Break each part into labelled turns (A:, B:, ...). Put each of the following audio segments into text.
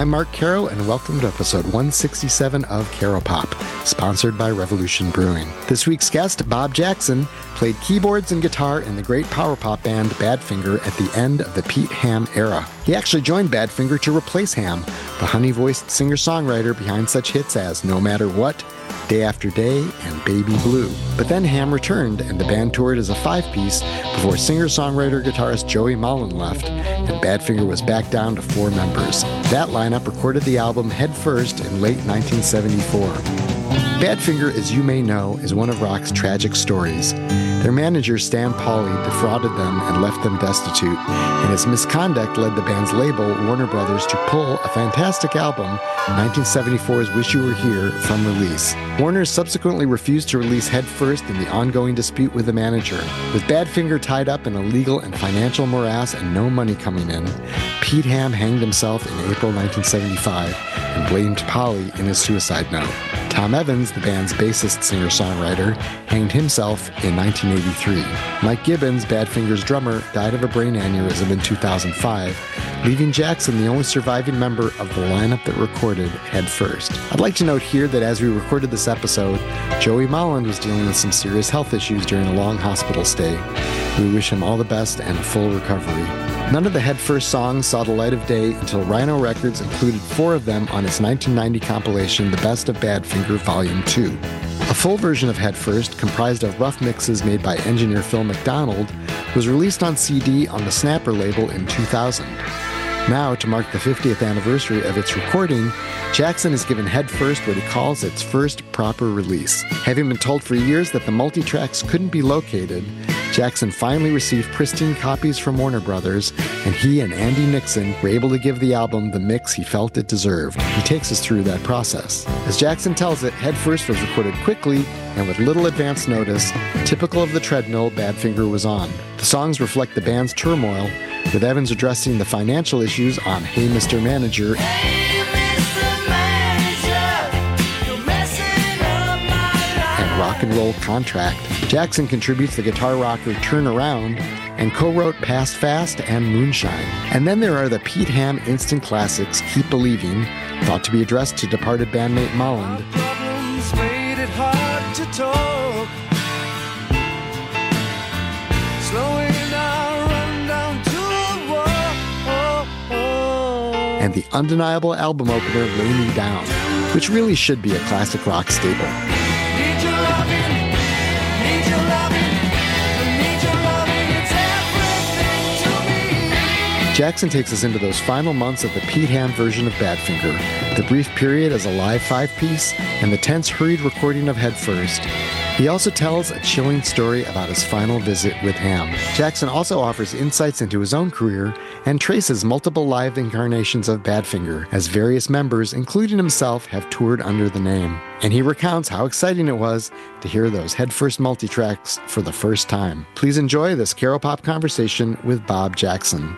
A: I'm Mark Caro, and welcome to episode 167 of Caro Pop, sponsored by Revolution Brewing. This week's guest, Bob Jackson, played keyboards and guitar in the great power pop band Badfinger at the end of the Pete Ham era. He actually joined Badfinger to replace Ham, the honey-voiced singer-songwriter behind such hits as No Matter What, Day After Day, and Baby Blue. But then Ham returned, and the band toured as a five-piece before singer-songwriter guitarist Joey Molland left, and Badfinger was back down to four members. That lineup recorded the album Head First in late 1974. Badfinger, as you may know, is one of rock's tragic stories. Their manager, Stan Pauley, defrauded them and left them destitute, and his misconduct led the band's label, Warner Brothers, to pull a fantastic album, 1974's Wish You Were Here, from release. Warner subsequently refused to release Head First in the ongoing dispute with the manager. With Badfinger tied up in a legal and financial morass and no money coming in, Pete Ham hanged himself in April 1975 and blamed Pauley in his suicide note. Tom Evans, the band's bassist singer-songwriter, hanged himself in 1983. Mike Gibbons, Badfinger's drummer, died of a brain aneurysm in 2005, leaving Jackson the only surviving member of the lineup that recorded Head First. I'd like to note here that as we recorded this episode, Joey Molland was dealing with some serious health issues during a long hospital stay. We wish him all the best and a full recovery. None of the Head First songs saw the light of day until Rhino Records included four of them on its 1990 compilation, The Best of Badfinger Volume 2. A full version of Head First, comprised of rough mixes made by engineer Phil McDonald, was released on CD on the Snapper label in 2000. Now, to mark the 50th anniversary of its recording, Jackson has given Head First what he calls its first proper release. Having been told for years that the multi-tracks couldn't be located, Jackson finally received pristine copies from Warner Brothers, and he and Andy Nixon were able to give the album the mix he felt it deserved. He takes us through that process. As Jackson tells it, Head First was recorded quickly and with little advance notice, typical of the treadmill Badfinger was on. The songs reflect the band's turmoil, with Evans addressing the financial issues on Hey Mr. Manager, and Rock and Roll Contract. Jackson contributes the guitar rocker Turn Around and co-wrote Past Fast and Moonshine. And then there are the Pete Ham instant classics Keep Believing, thought to be addressed to departed bandmate Molland, and the undeniable album opener Lay Me Down, which really should be a classic rock staple. Jackson takes us into those final months of the Pete Ham version of Badfinger, the brief period as a live five-piece, and the tense, hurried recording of Head First. He also tells a chilling story about his final visit with Ham. Jackson also offers insights into his own career and traces multiple live incarnations of Badfinger, as various members, including himself, have toured under the name. And he recounts how exciting it was to hear those Head First multi-tracks for the first time. Please enjoy this Caro Pop conversation with Bob Jackson.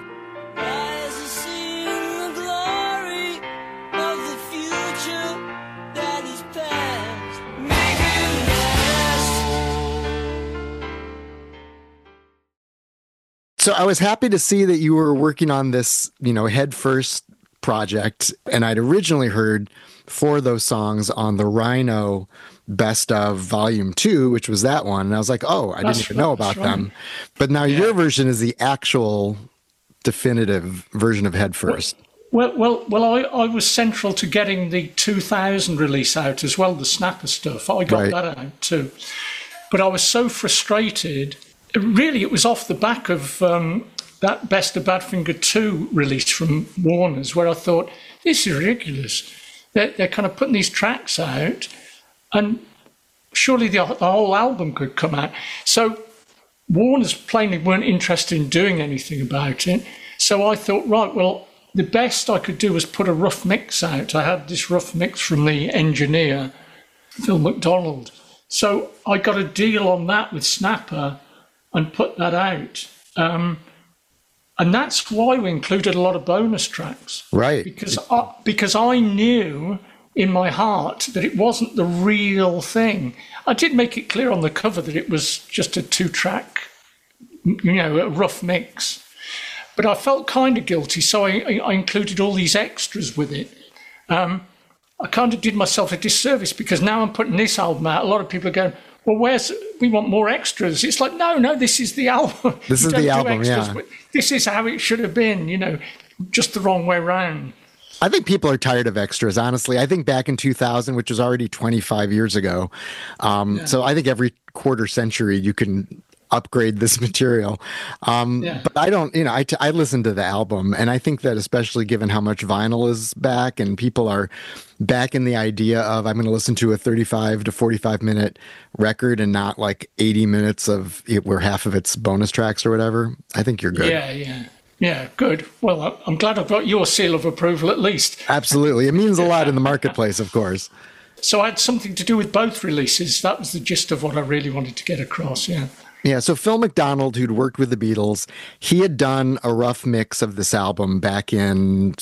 A: So I was happy to see that you were working on this, Head First project, and I'd originally heard four of those songs on the Rhino Best of Volume 2, which was that one, and I was like, oh, I didn't even know about them. But now your version is the actual definitive version of Head First.
B: Well, I was central to getting the 2000 release out as well, the Snapper stuff. I got that out too. But I was so frustrated. Really, it was off the back of that Best of Badfinger 2 release from Warner's, where I thought, this is ridiculous. They're kind of putting these tracks out, and surely the whole album could come out. So Warner's plainly weren't interested in doing anything about it. So I thought, right, well, the best I could do was put a rough mix out. I had this rough mix from the engineer, Phil McDonald. So I got a deal on that with Snapper and put that out. And that's why we included a lot of bonus tracks.
A: Right.
B: Because I knew in my heart that it wasn't the real thing. I did make it clear on the cover that it was just a 2-track, a rough mix. But I felt kind of guilty, so I included all these extras with it. I kind of did myself a disservice because now I'm putting this album out. A lot of people are going, well, we want more extras. It's like, no, this is the album.
A: This is the album, yeah.
B: This is how it should have been, just the wrong way around.
A: I think people are tired of extras, honestly. I think back in 2000, which was already 25 years ago. So I think every quarter century you can upgrade this material. But I don't, I listen to the album, and I think that especially given how much vinyl is back and people are back in the idea of, I'm going to listen to a 35 to 45 minute record and not like 80 minutes of it where half of it's bonus tracks or whatever. I think you're good.
B: Yeah, good. Well, I'm glad I've got your seal of approval at least.
A: Absolutely. It means a lot in the marketplace, of course.
B: So I had something to do with both releases. That was the gist of what I really wanted to get across, yeah.
A: Yeah, so Phil McDonald, who'd worked with the Beatles, he had done a rough mix of this album back in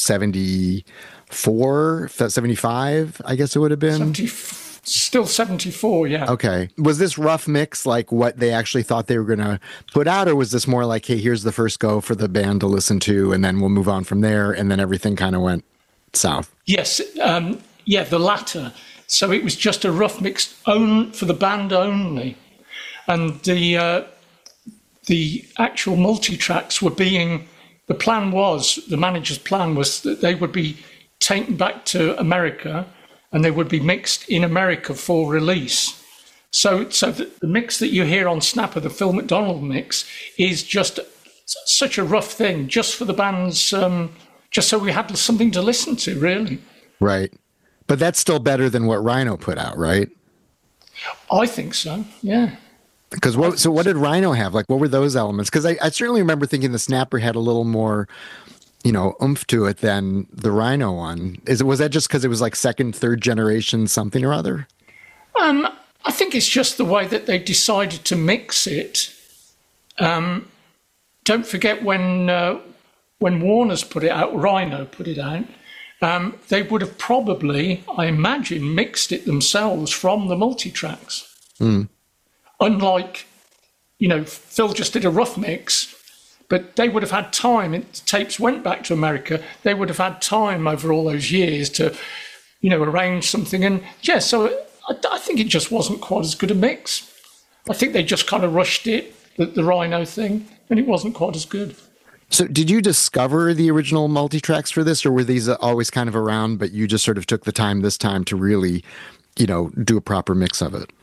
A: 74, 75, I guess it would have been.
B: Still 74, yeah.
A: Okay. Was this rough mix like what they actually thought they were going to put out, or was this more like, hey, here's the first go for the band to listen to, and then we'll move on from there, and then everything kind of went south?
B: Yes, the latter. So it was just a rough mix for the band only. And the actual multi-tracks were the manager's plan was that they would be taken back to America and they would be mixed in America for release. So the mix that you hear on Snapper, the Phil McDonald mix, is just such a rough thing, just for the band's, just so we had something to listen to, really. Right.
A: But that's still better than what Rhino put out, right?
B: I think so, yeah.
A: Because what did Rhino have? Like, what were those elements? Because I certainly remember thinking the Snapper had a little more, oomph to it than the Rhino one. Was that just because it was like second, third generation something or other?
B: I think it's just the way that they decided to mix it. Don't forget when Warner's put it out, Rhino put it out, they would have probably, I imagine, mixed it themselves from the multi-tracks. Mm. Unlike, Phil just did a rough mix, but they would have had time. The tapes went back to America. They would have had time over all those years to, arrange something. And so I think it just wasn't quite as good a mix. I think they just kind of rushed it, the Rhino thing, and it wasn't quite as good.
A: So did you discover the original multi-tracks for this, or were these always kind of around, but you just sort of took the time this time to really, do a proper mix of it?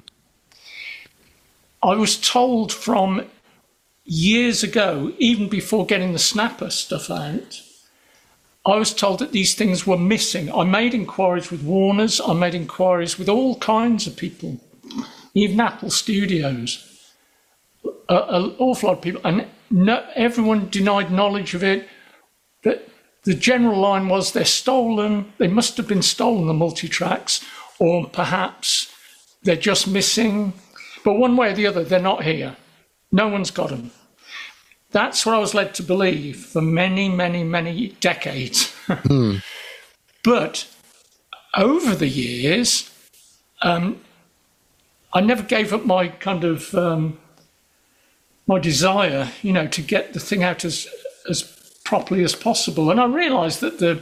B: I was told from years ago, even before getting the Snapper stuff out, I was told that these things were missing. I made inquiries with Warner's, I made inquiries with all kinds of people, even Apple Studios, an awful lot of people, and everyone denied knowledge of it. That the general line was they're stolen, they must have been stolen, the multi-tracks, or perhaps they're just missing. But one way or the other, they're not here. No one's got them. That's what I was led to believe for many, many, many decades. But over the years, I never gave up my kind of my desire, to get the thing out as properly as possible. And I realised that the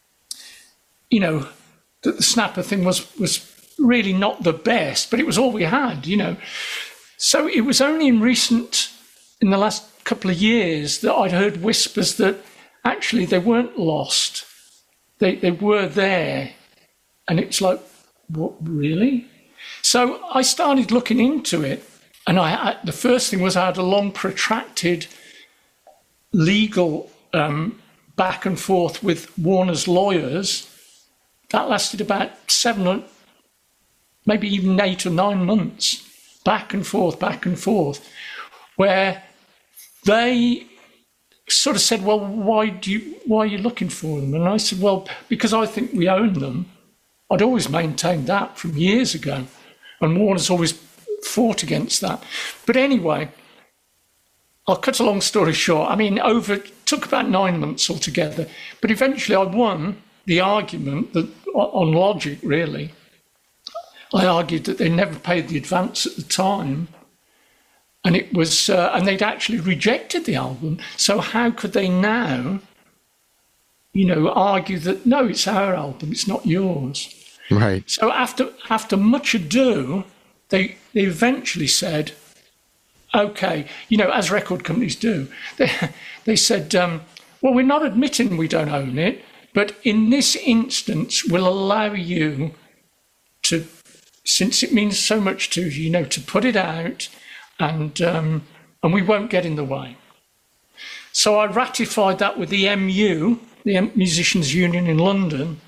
B: Snapper thing was really not the best, but it was all we had, So it was only in the last couple of years that I'd heard whispers that actually they weren't lost. They were there. And it's like, what, really? So I started looking into it. And the first thing was I had a long, protracted legal back and forth with Warner's lawyers. That lasted about 7 maybe even 8 or 9 months, back and forth, where they sort of said, well, why are you looking for them? And I said, well, because I think we own them. I'd always maintained that from years ago, and Warner's always fought against that. But anyway, I'll cut a long story short. I mean, took about 9 months altogether, but eventually I won the argument that on logic, really. I argued that they never paid the advance at the time, and it was, and they'd actually rejected the album. So how could they now, argue that, no, it's our album, it's not yours.
A: Right.
B: So after much ado, they eventually said, okay, as record companies do, they said, well, we're not admitting we don't own it, but in this instance, we'll allow you to, since it means so much to you, to put it out, and we won't get in the way. So I ratified that with the MU, the Musicians Union in London.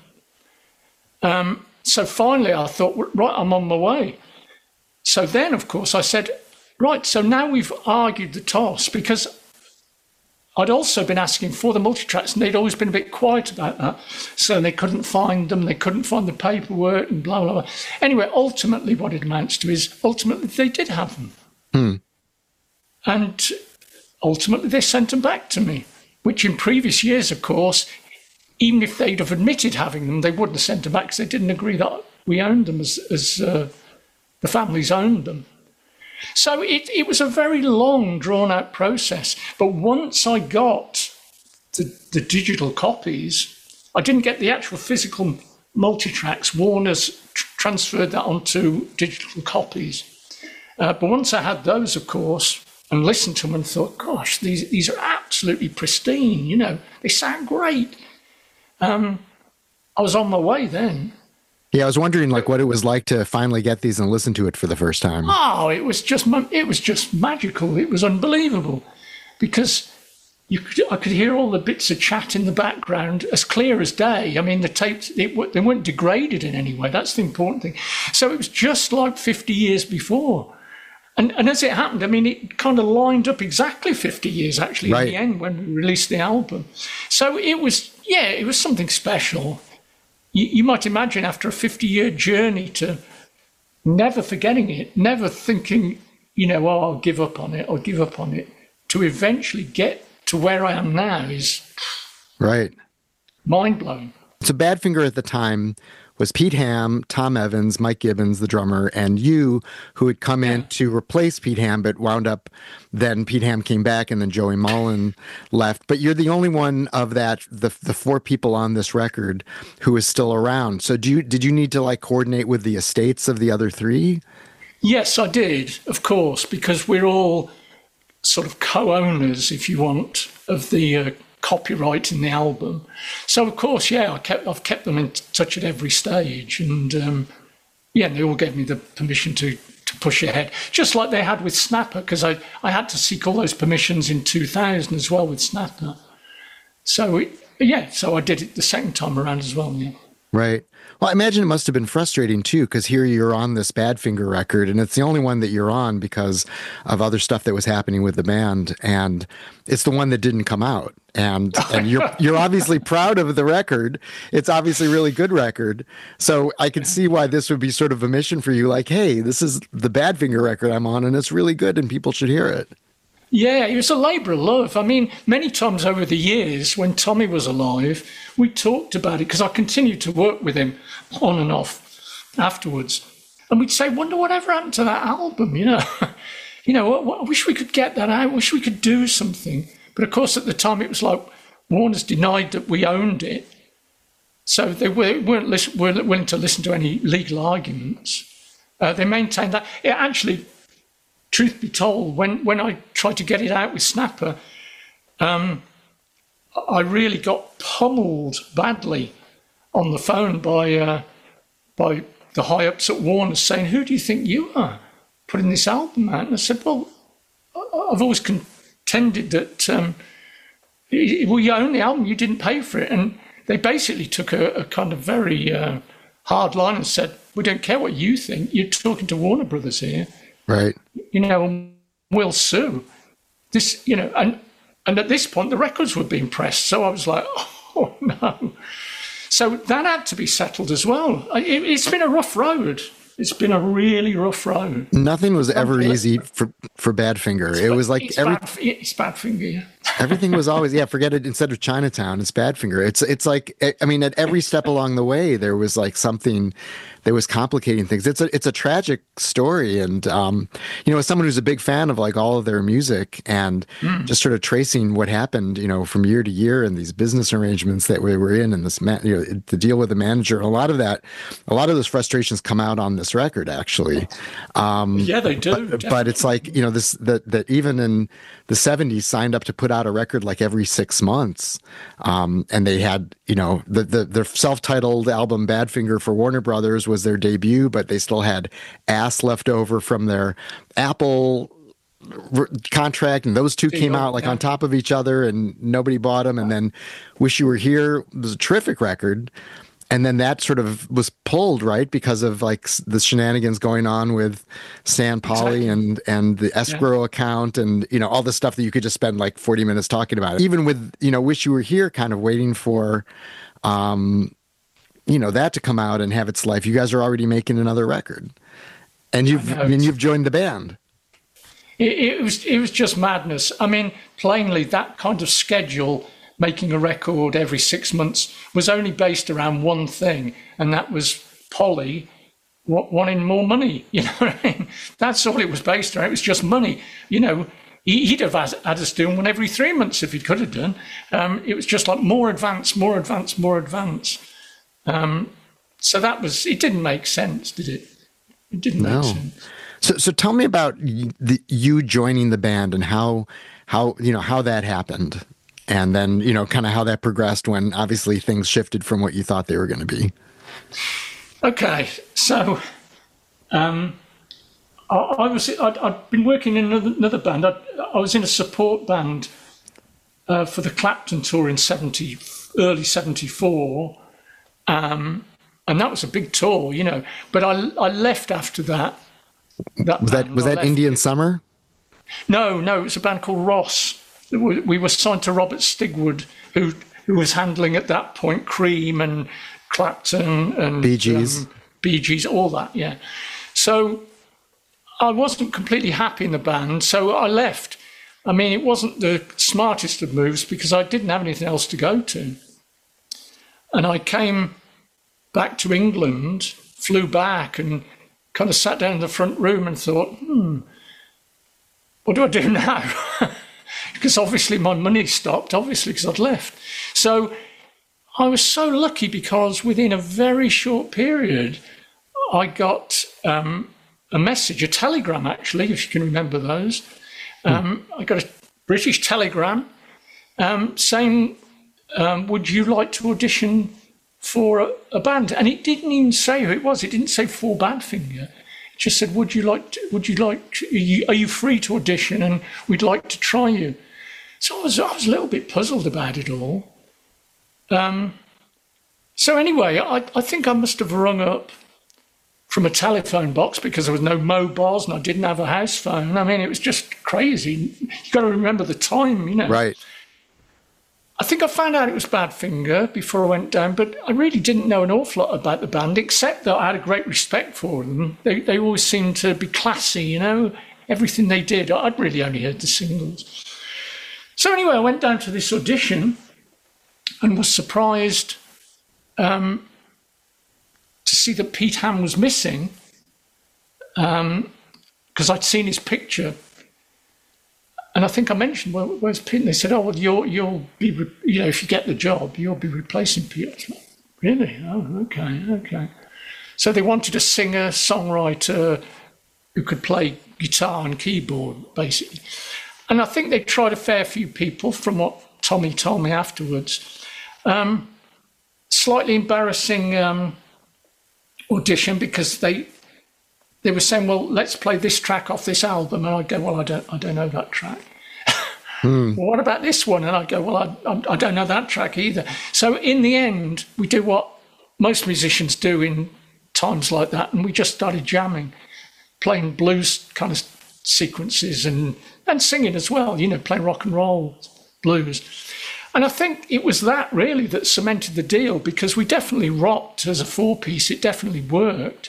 B: So finally I thought, right, I'm on my way. So then, of course, I said, right, so now we've argued the toss, because I'd also been asking for the multitracks, and they'd always been a bit quiet about that. So they couldn't find them, they couldn't find the paperwork, and blah, blah, blah. Anyway, ultimately what it amounts to is, ultimately they did have them. And ultimately they sent them back to me, which in previous years, of course, even if they'd have admitted having them, they wouldn't have sent them back because they didn't agree that we owned them as the families owned them. So it was a very long, drawn-out process. But once I got the digital copies, I didn't get the actual physical multitracks. Warner's transferred that onto digital copies. But once I had those, of course, and listened to them and thought, gosh, these are absolutely pristine, they sound great. I was on my way then.
A: Yeah, I was wondering what it was like to finally get these and listen to it for the first time.
B: Oh, it was just magical. It was unbelievable, because I could hear all the bits of chat in the background as clear as day. I mean, the tapes, they weren't degraded in any way. That's the important thing. So it was just like 50 years before. And as it happened, I mean, it kind of lined up exactly 50 years, actually, right, in the end, when we released the album. So it was something special. You might imagine, after a 50-year journey, to never forgetting it, never thinking, I'll give up on it, to eventually get to where I am now is
A: right,
B: mind-blowing.
A: So Badfinger at the time was Pete Ham, Tom Evans, Mike Gibbons, the drummer, and you, who had come in to replace Pete Ham, but wound up, then Pete Ham came back, and then Joey Mullen left. But you're the only one of the four people on this record who is still around. So did you need to coordinate with the estates of the other three? Yes,
B: I did, of course, because we're all sort of co-owners, if you want, of the copyright in the album. So of course, I've kept them in touch at every stage, and they all gave me the permission to push ahead, just like they had with Snapper, because I had to seek all those permissions in 2000 as well with Snapper. So so I did it the second time around as well. Yeah.
A: Right. Well, I imagine it must have been frustrating too, because here you're on this Badfinger record, and it's the only one that you're on because of other stuff that was happening with the band, and it's the one that didn't come out. And you're obviously proud of the record. It's obviously a really good record. So I can see why this would be sort of a mission for you. Hey, this is the Badfinger record I'm on, and it's really good, and people should hear it.
B: Yeah, it was a labour of love. I mean, many times over the years, when Tommy was alive, we talked about it, because I continued to work with him on and off afterwards. And we'd say, wonder whatever happened to that album, I wish we could get that out. I wish we could do something. But of course, at the time, it was Warner's denied that we owned it. So they weren't willing to listen to any legal arguments. They maintained that. It actually, truth be told, when I tried to get it out with Snapper, I really got pummeled badly on the phone by the high-ups at Warner, saying, who do you think you are putting this album out? And I said, well, I've always contended that you own the album, you didn't pay for it. And they basically took a kind of very hard line and said, we don't care what you think, you're talking to Warner Brothers here.
A: Right.
B: We'll sue. This, and at this point, the records were being pressed. So I was like, oh, no. So that had to be settled as well. It's been a rough road. It's been a really rough road.
A: Nothing was ever easy for Badfinger. It was like
B: it's Badfinger. Yeah.
A: Everything was always, forget it. Instead of Chinatown, it's Badfinger. It's like, I mean, at every step along the way, there was something that was complicating things. It's a tragic story, and as someone who's a big fan of like all of their music and just sort of tracing what happened, from year to year and these business arrangements that we were in, and this to deal with the manager, a lot of those frustrations come out on this record, actually.
B: Yeah, they do.
A: But it's like that even in the 70s signed up to put out a record like every 6 months, and they had their self-titled album Badfinger for Warner Brothers was their debut, but they still had Ass left over from their Apple contract, and those two came out like on top of each other, and nobody bought them. And then Wish You Were Here was a terrific record, and then that sort of was pulled, right, because of like the shenanigans going on with Stan Polly and the escrow account, and all the stuff that you could just spend like 40 minutes talking about. Even with Wish You Were Here kind of waiting for that to come out and have its life. You guys are already making another record, and you've joined the band.
B: It was just madness. I mean, plainly, that kind of schedule, making a record every 6 months, was only based around one thing, and that was Polly wanting more money. You know what I mean? That's all it was based around. It was just money. He'd have had us doing one every 3 months if he could have done. It was just like more advance, more advance, more advance. So it didn't make sense, did it? It didn't make sense.
A: So tell me about you joining the band and how that happened, and then kind of how that progressed when obviously things shifted from what you thought they were going to be.
B: Okay, so I'd been working in another band. I was in a support band for the Clapton tour in early '74. And that was a big tour, But I left after that.
A: Was that Indian Summer?
B: No, it was a band called Ross. We were signed to Robert Stigwood, who was handling at that point Cream and Clapton and
A: Bee Gees,
B: all that. Yeah. So I wasn't completely happy in the band, so I left. I mean, it wasn't the smartest of moves because I didn't have anything else to go to. And I came back to England, flew back, and kind of sat down in the front room and thought, what do I do now? Because obviously my money stopped, because I'd left. So I was so lucky because within a very short period, I got a message, a telegram actually, if you can remember those. I got a British telegram saying, would you like to audition for a band? And it didn't even say who it was. It didn't say For Badfinger. It just said, are you free to audition, and we'd like to try you. So I was a little bit puzzled about it all. So anyway, I think I must have rung up from a telephone box because there was no mobiles and I didn't have a house phone. I mean, it was just crazy. You've got to remember the time,
A: Right.
B: I think I found out it was Badfinger before I went down, but I really didn't know an awful lot about the band, except that I had a great respect for them. They always seemed to be classy, everything they did. I'd really only heard the singles. So anyway, I went down to this audition and was surprised to see that Pete Ham was missing, because I'd seen his picture. And I think I mentioned, well, where's Pete? And they said, well, you'll be, if you get the job, you'll be replacing Pete. I was like, really? Oh, okay. So they wanted a singer, songwriter who could play guitar and keyboard, basically. And I think they tried a fair few people, from what Tommy told me afterwards. Slightly embarrassing audition because they were saying, well, let's play this track off this album. And I'd go, well, I don't know that track. Well, what about this one? And I'd go, well, I don't know that track either. So in the end, we do what most musicians do in times like that. And we just started jamming, playing blues kind of sequences and singing as well, playing rock and roll, blues. And I think it was that really that cemented the deal, because we definitely rocked as a four-piece. It definitely worked.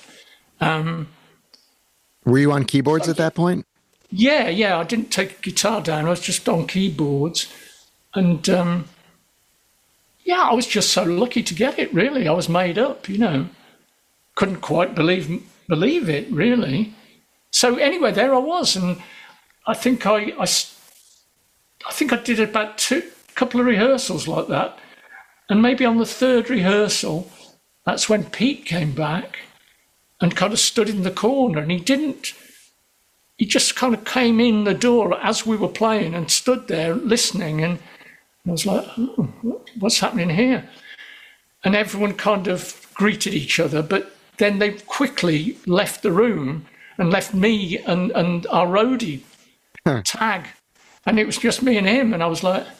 A: Were you on keyboards at that point?
B: Yeah. I didn't take a guitar down. I was just on keyboards. And, I was just so lucky to get it, really. I was made up, couldn't quite believe it, really. So anyway, there I was, and I think I did about couple of rehearsals like that, and maybe on the third rehearsal, that's when Pete came back and kind of stood in the corner, and he just kind of came in the door as we were playing and stood there listening, and I was like, oh, what's happening here? And everyone kind of greeted each other, but then they quickly left the room and left me and our roadie, Tag, and it was just me and him, and I was like,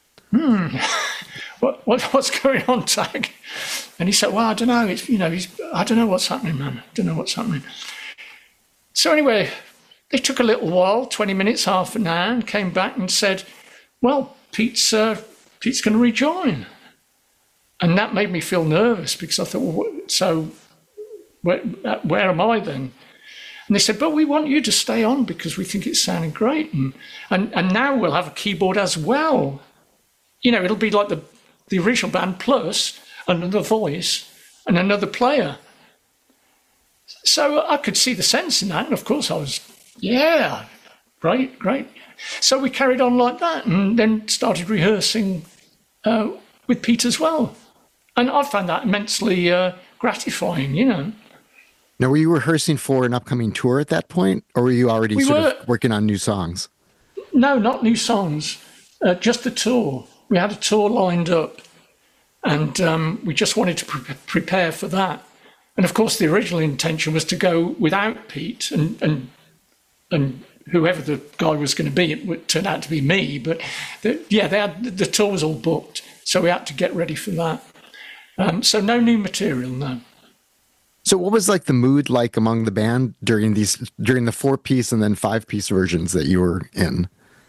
B: what's going on, Tag? And he said, well, I don't know, I don't know what's happening, man, I don't know what's happening. So anyway, they took a little while, 20 minutes, half an hour, and came back and said, well, Pete's going to rejoin. And that made me feel nervous, because I thought, well, so where am I then? And they said, but we want you to stay on because we think it's sounding great. And now we'll have a keyboard as well. It'll be like the original band plus another voice and another player. So I could see the sense in that. And of course I was, yeah, great. So we carried on like that, and then started rehearsing with Pete as well. And I found that immensely gratifying,
A: Now, were you rehearsing for an upcoming tour at that point, or were you already of working on new songs?
B: No, not new songs, just the tour. We had a tour lined up, and we just wanted to prepare for that. And of course, the original intention was to go without Pete and whoever the guy was going to be. It turned out to be me, but the tour was all booked, so we had to get ready for that. So no new material, no.
A: So what was the mood like among the band during the 4-piece and then 5-piece versions that you were in?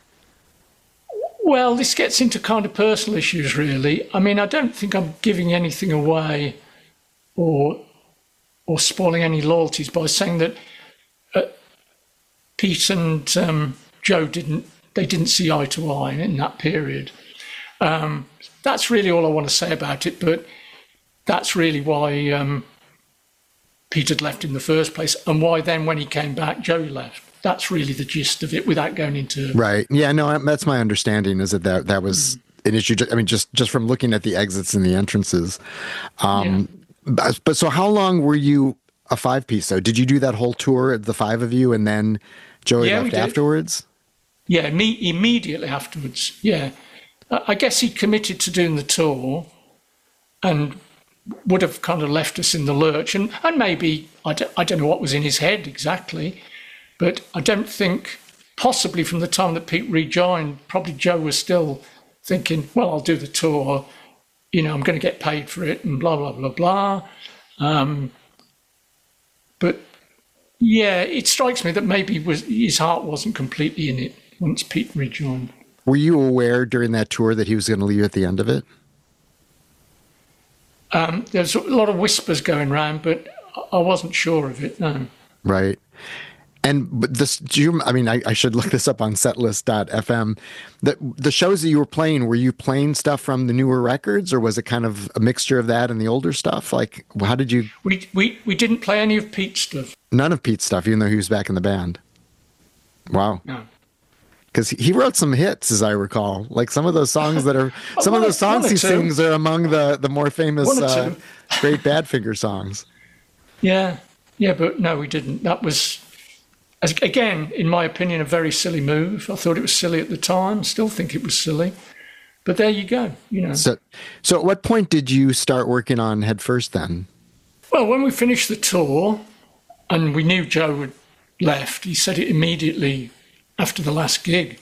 B: Well, this gets into kind of personal issues, really. I mean, I don't think I'm giving anything away or spoiling any loyalties by saying that Pete and Joe didn't see eye to eye in that period. That's really all I want to say about it, but that's really why Pete had left in the first place, and why then when he came back, Joe left. That's really the gist of it, without going into... Right.
A: Yeah, no, that's my understanding, is that was an issue. I mean, just from looking at the exits and the entrances. But so how long were you a 5-piece? So did you do that whole tour, the 5 of you, and then Joey left afterwards?
B: Yeah, immediately afterwards, yeah. I guess he committed to doing the tour and would have kind of left us in the lurch. And maybe, I don't know what was in his head exactly, but I don't think, possibly from the time that Pete rejoined, probably Joe was still thinking, well, I'll do the tour, I'm going to get paid for it, and blah, blah, blah, blah. But yeah, it strikes me that maybe his heart wasn't completely in it once Pete rejoined.
A: Were you aware during that tour that he was going to leave at the end of it?
B: There's a lot of whispers going around, but I wasn't sure of it, no.
A: Right. But I should look this up on setlist.fm. The shows that you were playing, were you playing stuff from the newer records, or was it kind of a mixture of that and the older stuff? How did you...
B: We didn't play any of Pete's stuff.
A: None of Pete's stuff, even though he was back in the band. Wow.
B: No.
A: Because he wrote some hits, as I recall. Some of those songs that are... some of those songs he sings are among the more famous Great Badfinger songs.
B: Yeah, but no, we didn't. That was, again, in my opinion, a very silly move. I thought it was silly at the time. Still think it was silly. But there you go, So
A: at what point did you start working on Head First then?
B: Well, when we finished the tour and we knew Joe had left, he said it immediately after the last gig.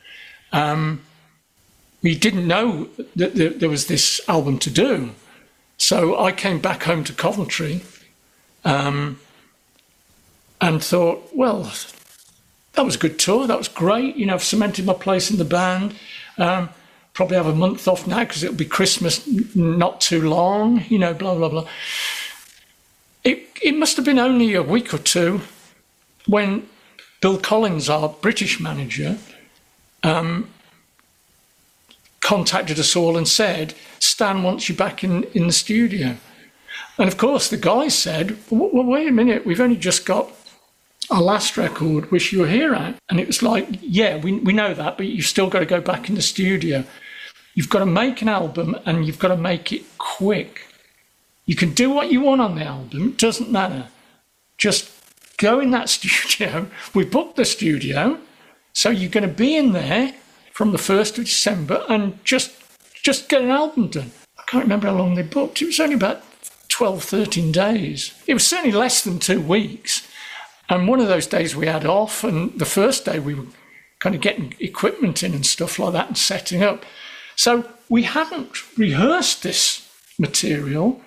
B: We didn't know that there was this album to do. So I came back home to Coventry and thought, well, that was a good tour. That was great. I've cemented my place in the band. Probably have a month off now because it'll be Christmas not too long, blah, blah, blah. It must have been only a week or two when Bill Collins, our British manager, contacted us all and said, Stan wants you back in the studio. And of course, the guy said, well, wait a minute, we've only just got our last record, Wish You Were Here, out. And it was like, yeah, we know that, but you've still got to go back in the studio. You've got to make an album, and you've got to make it quick. You can do what you want on the album. It doesn't matter. Just go in that studio. We booked the studio. So you're going to be in there from the 1st of December and just get an album done. I can't remember how long they booked. It was only about 12, 13 days. It was certainly less than 2 weeks. And one of those days we had off, and the first day we were kind of getting equipment in and stuff like that and setting up. So we hadn't rehearsed this material.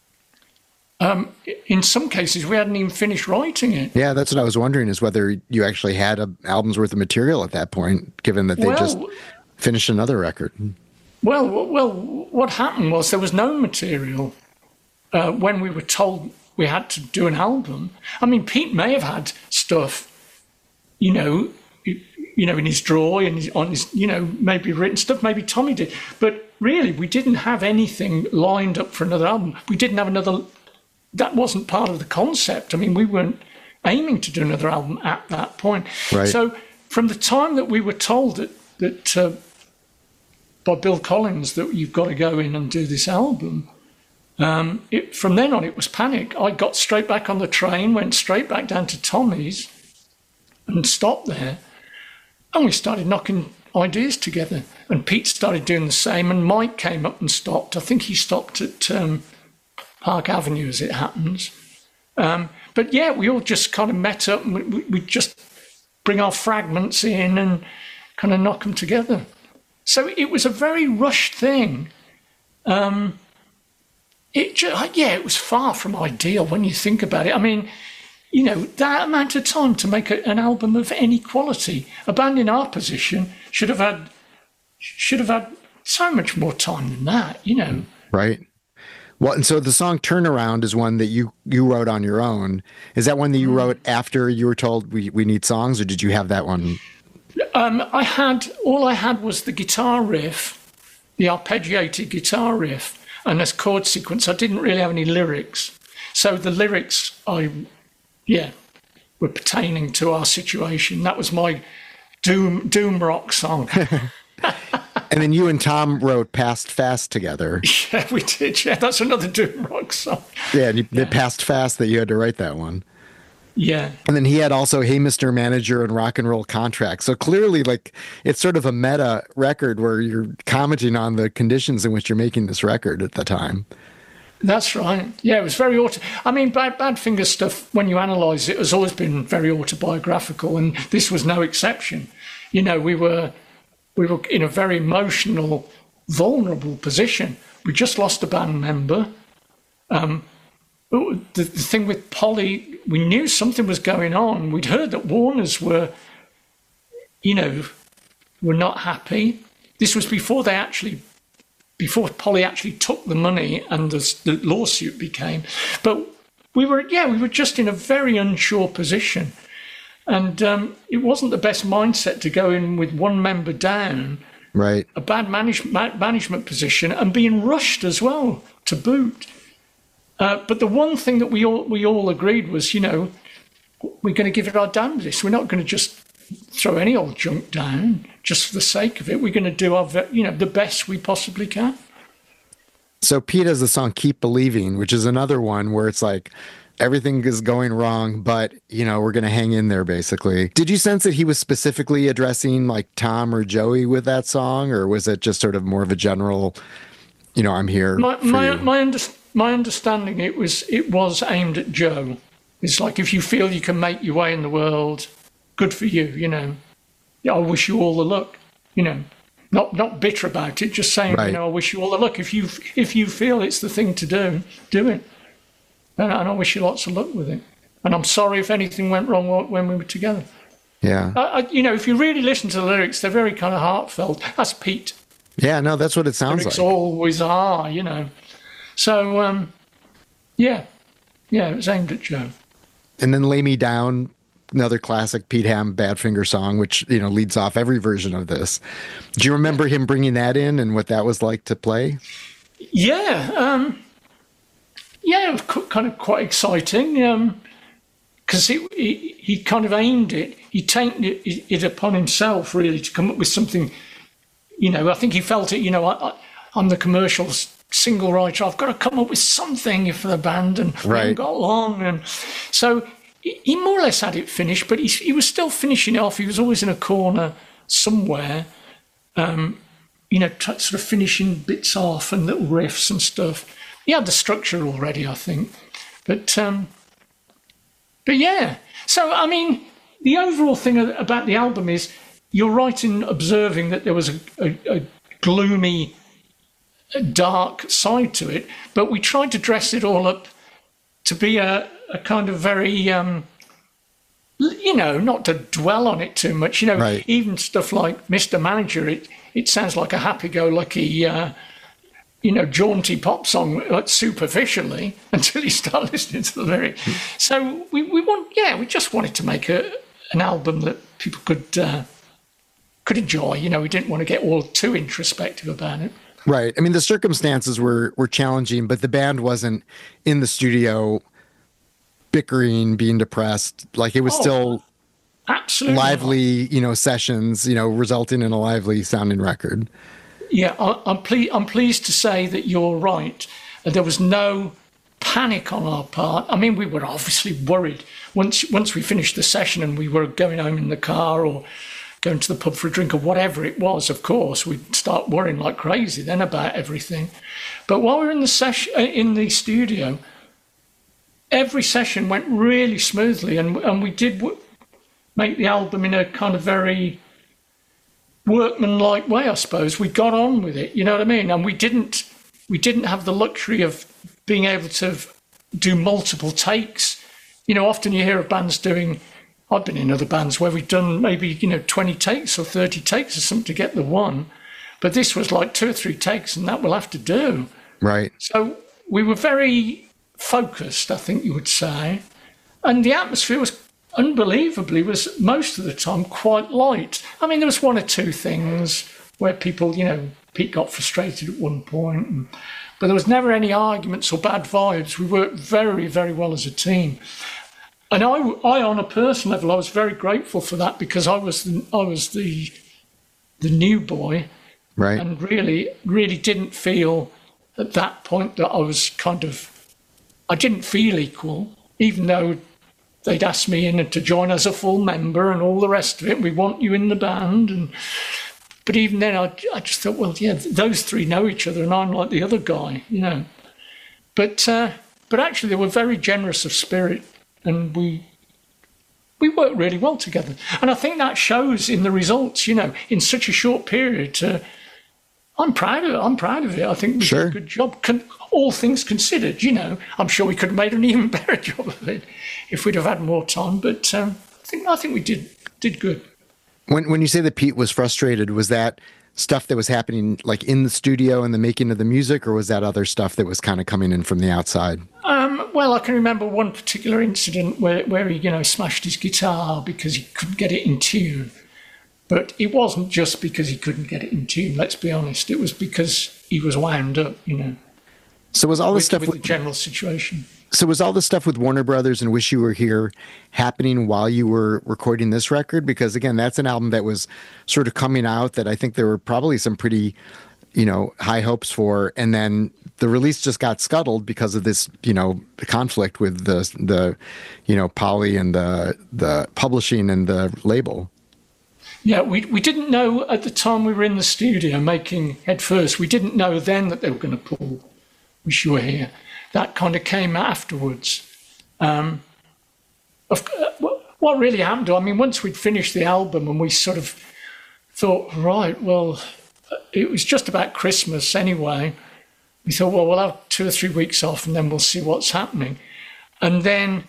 B: In some cases, we hadn't even finished writing it.
A: Yeah, that's what I was wondering, is whether you actually had an album's worth of material at that point, given that they just finished another record.
B: Well, what happened was there was no material when we were told we had to do an album. I mean, Pete may have had stuff, in his drawer and on his, maybe written stuff. Maybe Tommy did, but really, we didn't have anything lined up for another album. We didn't have another. That wasn't part of the concept. I mean, we weren't aiming to do another album at that point.
A: Right.
B: So from the time that we were told that by Bill Collins that you've got to go in and do this album, from then on it was panic. I got straight back on the train, went straight back down to Tommy's and stopped there. And we started knocking ideas together. And Pete started doing the same, and Mike came up and stopped. I think he stopped at Park Avenue, as it happens. But yeah, we all just kind of met up, and we just bring our fragments in and kind of knock them together. So it was a very rushed thing. It was far from ideal when you think about it. I mean, that amount of time to make an album of any quality, a band in our position should have had so much more time than that,
A: Right. Well, and so the song Turnaround is one that you wrote on your own. Is that one that you wrote after you were told we need songs, or did you have that one? All I had was the guitar riff, the arpeggiated guitar riff, and this chord sequence. I didn't really have any lyrics. So the lyrics were pertaining to our situation. That was my doom rock song. And then you and Tom wrote Past Fast together.
B: Yeah, we did. Yeah, that's another doom rock song.
A: Yeah, and the Past Fast that you had to write that one.
B: Yeah.
A: And then he had also Hey Mr. Manager and Rock and Roll Contract. So clearly, it's sort of a meta record where you're commenting on the conditions in which you're making this record at the time.
B: That's right. Yeah, it was very I mean, Badfinger stuff, when you analyse it, has always been very autobiographical, and this was no exception. We were in a very emotional, vulnerable position. We just lost a band member. The thing with Polly, we knew something was going on. We'd heard that Warner's were not happy. This was before Polly actually took the money and the lawsuit became. But we were just in a very unsure position. And it wasn't the best mindset to go in with one member down,
A: right?
B: A bad management position, and being rushed as well to boot. But the one thing that we all agreed was, we're going to give it our damnedest. We're not going to just throw any old junk down just for the sake of it. We're going to do the best we possibly can.
A: So Pete has the song "Keep Believing," which is another one where it's like, everything is going wrong, but, we're going to hang in there, basically. Did you sense that he was specifically addressing, like, Tom or Joey with that song, or was it just sort of more of a general, I'm here for you?
B: My understanding, it was aimed at Joe. It's like, if you feel you can make your way in the world, good for you, I wish you all the luck, Not bitter about it, just saying,
A: right.
B: I wish you all the luck. If you feel it's the thing to do it. And I wish you lots of luck with it. And I'm sorry if anything went wrong when we were together.
A: Yeah.
B: If you really listen to the lyrics, they're very kind of heartfelt. That's Pete.
A: Yeah, no, that's what it sounds
B: lyrics
A: like.
B: Always are, So, it was aimed at Joe.
A: And then Lay Me Down, another classic Pete Ham Badfinger song, which, leads off every version of this. Do you remember him bringing that in and what that was like to play?
B: Yeah. Yeah, it was kind of quite exciting. Because he kind of aimed it, he taken it upon himself, really, to come up with something. I think he felt it, I'm the commercial single writer, I've got to come up with something for the band, and we haven't got long. And so he more or less had it finished, but he was still finishing it off. He was always in a corner somewhere, sort of finishing bits off and little riffs and stuff. He had the structure already, I think. But yeah, so, I mean, the overall thing about the album is you're right in observing that there was a gloomy, dark side to it, but we tried to dress it all up to be a kind of very, not to dwell on it too much. Even stuff like Mr. Manager, it sounds like a happy-go-lucky jaunty pop song, like, superficially, until you start listening to the lyrics. So we just wanted to make an album that people could enjoy. We didn't want to get all too introspective about it.
A: Right. I mean, the circumstances were challenging, but the band wasn't in the studio bickering, being depressed. Like, it was still
B: absolutely
A: lively, sessions, resulting in a lively sounding record.
B: Yeah, I'm pleased to say that you're right. There was no panic on our part. I mean, we were obviously worried once we finished the session and we were going home in the car or going to the pub for a drink or whatever it was. Of course, we'd start worrying like crazy then about everything. But while we were in the studio, every session went really smoothly, and we did make the album in a kind of very workman-like way, I suppose. We got on with it, you know what I mean? And we didn't have the luxury of being able to do multiple takes. Often you hear of bands doing, I've been in other bands where we've done maybe 20 takes or 30 takes or something to get the one, but this was like 2 or 3 takes and that will have to do.
A: Right.
B: So we were very focused, I think you would say, and the atmosphere was unbelievably, was most of the time quite light. I mean, there was 1 or 2 things where people, Pete got frustrated at one point, but there was never any arguments or bad vibes. We worked very, very well as a team. And I on a personal level, I was very grateful for that, because I was the new boy,
A: right,
B: and really didn't feel at that point that I didn't feel equal, even though they'd asked me in to join as a full member and all the rest of it. We want you in the band. But even then, I just thought, well, yeah, those 3 know each other and I'm like the other guy, But actually, they were very generous of spirit, and we worked really well together. And I think that shows in the results, in such a short period. I'm proud of it. I think we did a good job. All things considered, I'm sure we could have made an even better job of it if we'd have had more time. But I think we did good.
A: When you say that Pete was frustrated, was that stuff that was happening like in the studio and the making of the music, or was that other stuff that was kind of coming in from the outside?
B: Well, I can remember one particular incident where he, smashed his guitar because he couldn't get it in tune. But it wasn't just because he couldn't get it in tune, let's be honest. It was because he was wound up,
A: So was all this stuff
B: with the general situation?
A: So was all this stuff with Warner Brothers and Wish You Were Here happening while you were recording this record? Because again, that's an album that was sort of coming out that I think there were probably some pretty, high hopes for, and then the release just got scuttled because of this, conflict with the Poly and the publishing and the label.
B: Yeah, we didn't know at the time we were in the studio making Head First. We didn't know then that they were going to pull Wish You Were Here. That kind of came afterwards. What really happened, once we'd finished the album and we sort of thought, right, well, it was just about Christmas anyway. We thought, well, we'll have 2 or 3 weeks off and then we'll see what's happening. And then,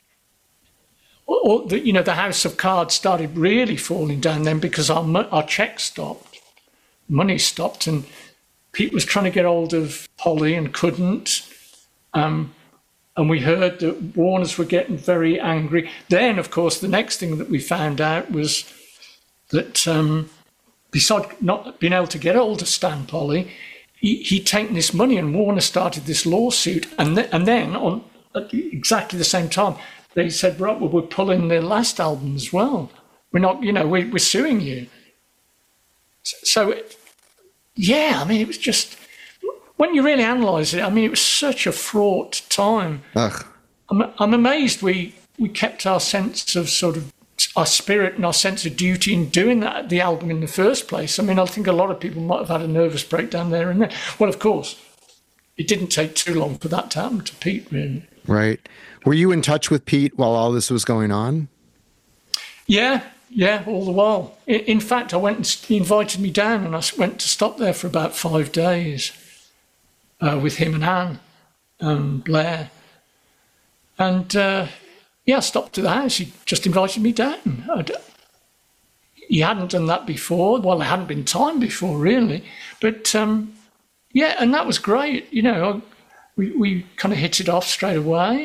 B: the House of Cards started really falling down then because our checks stopped, money stopped, and Pete was trying to get hold of Poly and couldn't. And we heard that Warners were getting very angry. Then, of course, the next thing that we found out was that besides not being able to get hold of Stan Poly, he'd taken this money, and Warner started this lawsuit, and then on at exactly the same time, they said, right, well, we're pulling their last album as well. We're not, we're suing you. So, yeah, I mean, it was just, when you really analyse it, I mean, it was such a fraught time.
A: Ugh.
B: I'm amazed we kept our sense of sort of, our spirit and our sense of duty in doing the album in the first place. I mean, I think a lot of people might have had a nervous breakdown there and then. Well, of course, it didn't take too long for that to happen to Pete, really.
A: Right. Were you in touch with Pete while all this was going on?
B: Yeah, all the while. In fact, he invited me down, and I went to stop there for about 5 days with him and Anne Blair. And, I stopped at the house. He just invited me down. He hadn't done that before. Well, there hadn't been time before, really. But, and that was great. We kind of hit it off straight away.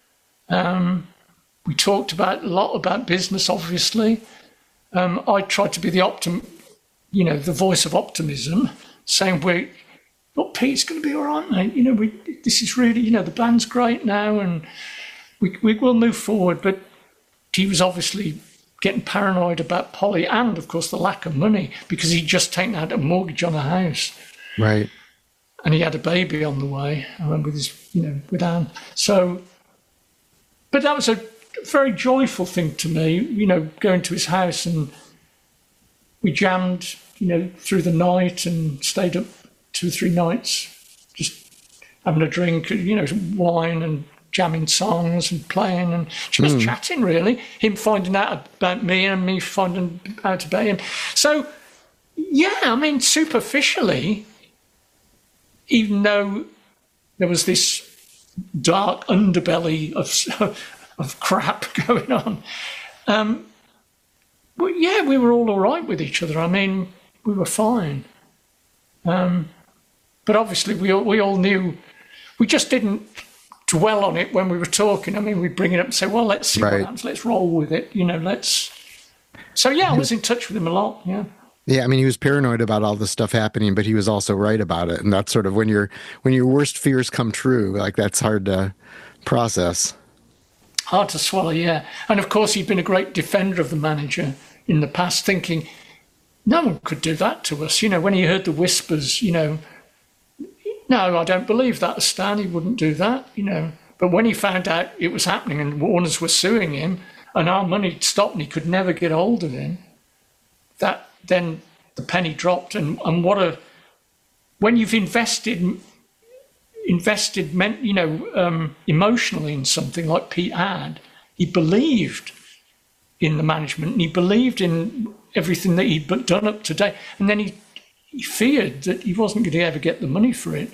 B: We talked a lot about business, obviously. I tried to be the voice of optimism, saying, look, Pete's going to be all right, mate. This is really, the band's great now, and we will move forward. But he was obviously getting paranoid about Polly and, of course, the lack of money, because he'd just taken out a mortgage on a house.
A: Right.
B: And he had a baby on the way, I remember, with Anne. So, but that was a very joyful thing to me, going to his house, and we jammed, through the night and stayed up 2 or 3 nights, just having a drink, wine and jamming songs and playing and just chatting, really. Him finding out about me and me finding out about him. So, yeah, I mean, superficially, even though there was this dark underbelly of crap going on, we were all right with each other. I mean, we were fine. But obviously, we all knew. We just didn't dwell on it when we were talking. I mean, we'd bring it up and say, well, let's see what happens. Let's roll with it. So, I was in touch with him a lot, yeah.
A: Yeah, I mean, he was paranoid about all this stuff happening, but he was also right about it. And that's sort of when your worst fears come true, like, that's hard to process.
B: Hard to swallow, yeah. And of course, he'd been a great defender of the manager in the past, thinking, no one could do that to us. When he heard the whispers, no, I don't believe that, Stan, he wouldn't do that, But when he found out it was happening and Warners were suing him and our money stopped and he could never get hold of him, then the penny dropped. And when you've invested emotionally in something like Pete had, he believed in the management and he believed in everything that he'd done up to date. And then he feared that he wasn't going to ever get the money for it,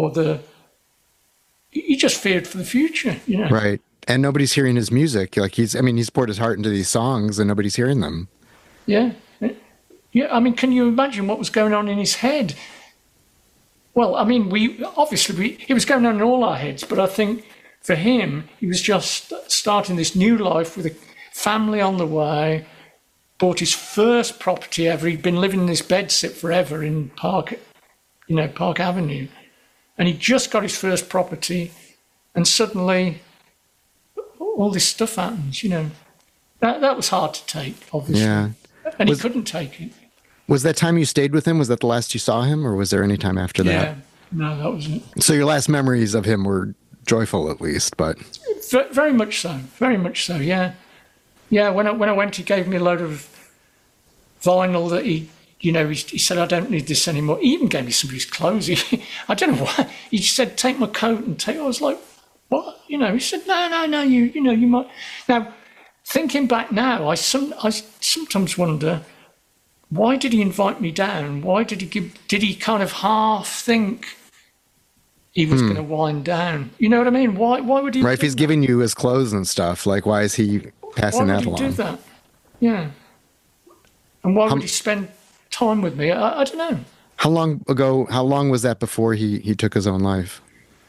B: he just feared for the future,
A: Right. And nobody's hearing his music. Like he's poured his heart into these songs and nobody's hearing them.
B: Yeah. Yeah. I mean, can you imagine what was going on in his head? Well, I mean, it was going on in all our heads, but I think for him, he was just starting this new life with a family on the way, bought his first property ever. He'd been living in this bedsit forever in Park Avenue. And he just got his first property, and suddenly all this stuff happens, That was hard to take, obviously. Yeah. And he couldn't take it.
A: Was that time you stayed with him, was that the last you saw him, or was there any time after that?
B: Yeah, no, that was it.
A: So your last memories of him were joyful, at least, but...
B: Very much so, yeah. Yeah, when I went, he gave me a load of vinyl that he said, I don't need this anymore. He even gave me some of his clothes. I don't know why. He said, take my coat and take... I was like, what? He said, no, you might... Now, thinking back now, I sometimes wonder, why did he invite me down? Why did he kind of half think he was going to wind down? You know what I mean? Why would he...
A: Right, if he's giving you his clothes and stuff, like, why is he passing that along?
B: Why would he do that? Yeah. And why would he spend time with me? I don't know.
A: How long was that before he took his own life?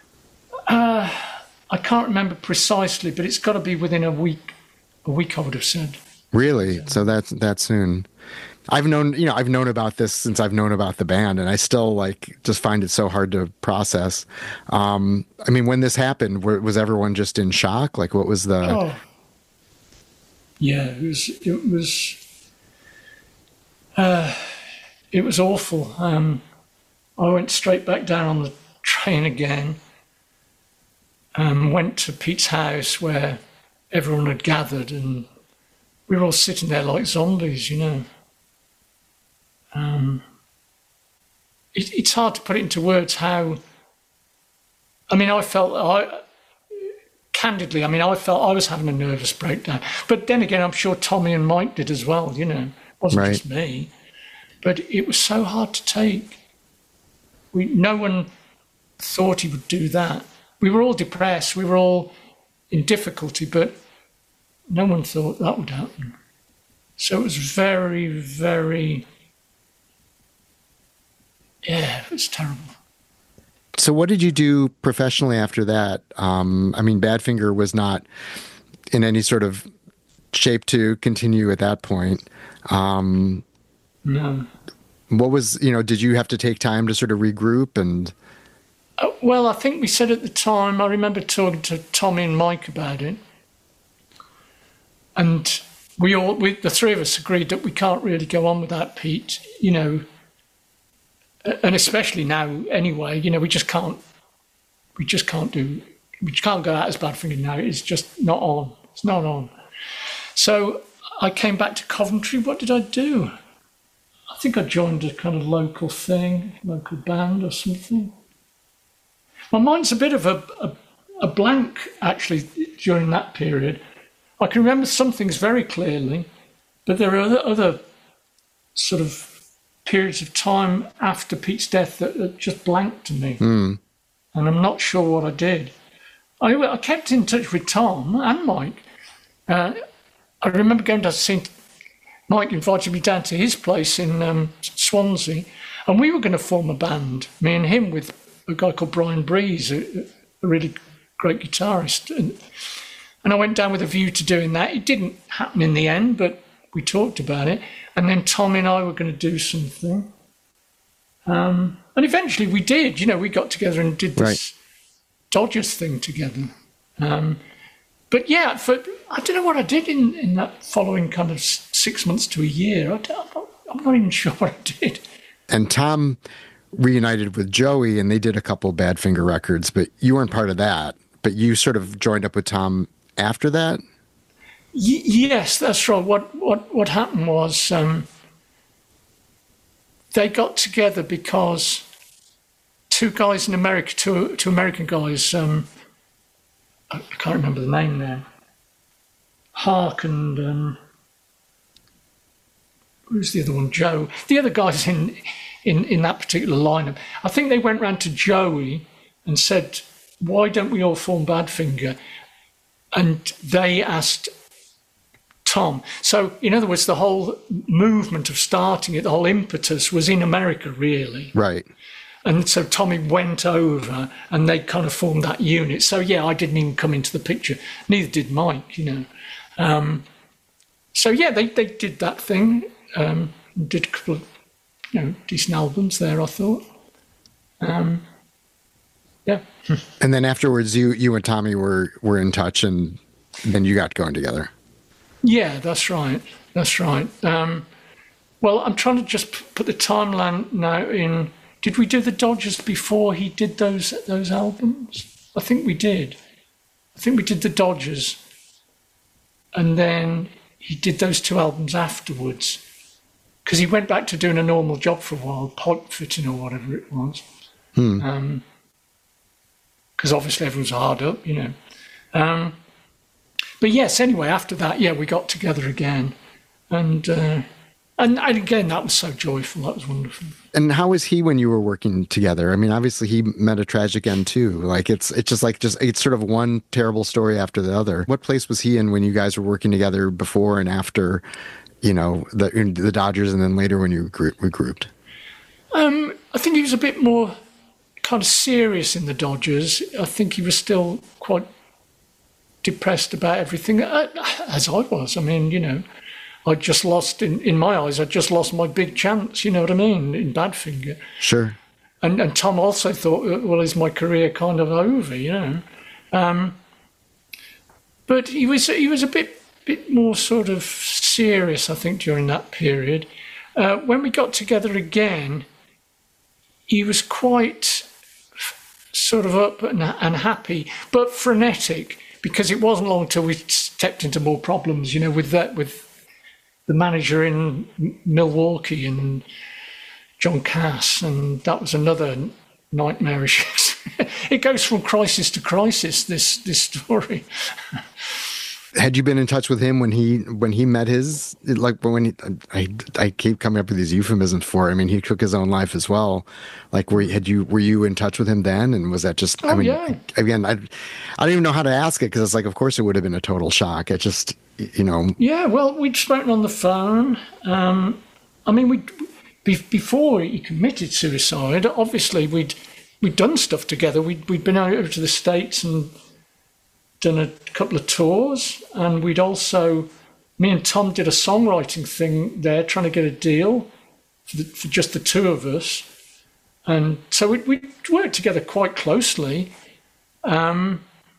B: I can't remember precisely, but it's got to be within a week, I would have said.
A: Really? So that's that soon. I've known about this since I've known about the band, and I still just find it so hard to process. I mean, when this happened, was everyone just in shock? Like, what was the?
B: Oh, yeah, it was awful. I went straight back down on the train again. Went to Pete's house where everyone had gathered, and we were all sitting there like zombies, It's hard to put it into words how. I mean, I felt I was having a nervous breakdown. But then again, I'm sure Tommy and Mike did as well. It wasn't
A: right.
B: just me. But it was so hard to take. No one thought he would do that. We were all depressed. We were all in difficulty, but no one thought that would happen. So it was very, very. Yeah, it was terrible.
A: So what did you do professionally after that? I mean, Badfinger was not in any sort of shape to continue at that point.
B: No.
A: What was, did you have to take time to sort of regroup and?
B: Well, I think we said at the time, I remember talking to Tommy and Mike about it. And the three of us agreed that we can't really go on without Pete, and especially now anyway, we just can't go out as Badfinger now. It's just not on. It's not on. So I came back to Coventry. What did I do? I think I joined a kind of local band or something. My mind's a bit of a blank, actually, during that period. I can remember some things very clearly, but there are other sort of periods of time after Pete's death that just blanked to me. And I'm not sure what I did. I kept in touch with Tom and Mike. I remember going to see Mike invited me down to his place in Swansea, and we were going to form a band, me and him, with a guy called Brian Breeze, a really great guitarist. And I went down with a view to doing that. It didn't happen in the end, but we talked about it. And then Tommy and I were going to do something. And eventually we did. We got together and did this Dodgers thing together. But yeah, I don't know what I did in that following kind of 6 months to a year. I'm not even sure what I did.
A: And Tom reunited with Joey, and they did a couple Badfinger records, but you weren't part of that. But you sort of joined up with Tom after that?
B: Yes, that's right. What happened was they got together because two guys in America, two American guys, I can't remember the name now, Hark and who's the other one? Joe. The other guys in that particular lineup, I think they went round to Joey and said, why don't we all form Badfinger? And they asked Tom. So, in other words, the whole movement of starting it, the whole impetus was in America, really.
A: Right.
B: And so Tommy went over and they kind of formed that unit. So, yeah, I didn't even come into the picture. Neither did Mike, So, yeah, they did that thing. Did a couple of, decent albums there, I thought. Yeah.
A: And then afterwards, you and Tommy were in touch, and then you got going together. Yeah,
B: that's right. That's right. Well, I'm trying to just put the timeline now in. Did we do the Dodgers before he did those albums? I think we did. I think we did the Dodgers, and then he did those two albums afterwards, because he went back to doing a normal job for a while, pipe fitting or whatever it was. Because obviously everyone's hard up, But yes, anyway, after that, yeah, we got together again. And again, that was so joyful. That was wonderful.
A: And how was he when you were working together? I mean, obviously he met a tragic end too. Like it's sort of one terrible story after the other. What place was he in when you guys were working together before and after, the Dodgers, and then later when you regrouped?
B: I think he was a bit more kind of serious in the Dodgers. I think he was still quite depressed about everything, as I was. I mean, I'd just lost, in my eyes, I'd just lost my big chance, you know what I mean, in Badfinger.
A: Sure.
B: And Tom also thought, well, is my career kind of over, you know? But he was a bit more sort of serious, I think, during that period. When we got together again, he was quite sort of up and happy, but frenetic, because it wasn't long till we stepped into more problems, you know, with the manager in Milwaukee and John Cass, and that was another nightmarish. It goes from crisis to crisis, this story.
A: Had you been in touch with him when he met his, like, I keep coming up with these euphemisms for, I mean, he took his own life as well. Like, were you in touch with him then? And was that just,
B: yeah.
A: Again, I don't even know how to ask it, because it's like, of course it would have been a total shock. It just, you know.
B: Yeah, well, we'd spoken on the phone. I mean, before he committed suicide, obviously we'd done stuff together. We'd been over to the States and done a couple of tours, and me and Tom did a songwriting thing there, trying to get a deal for just the two of us. And so we worked together quite closely. But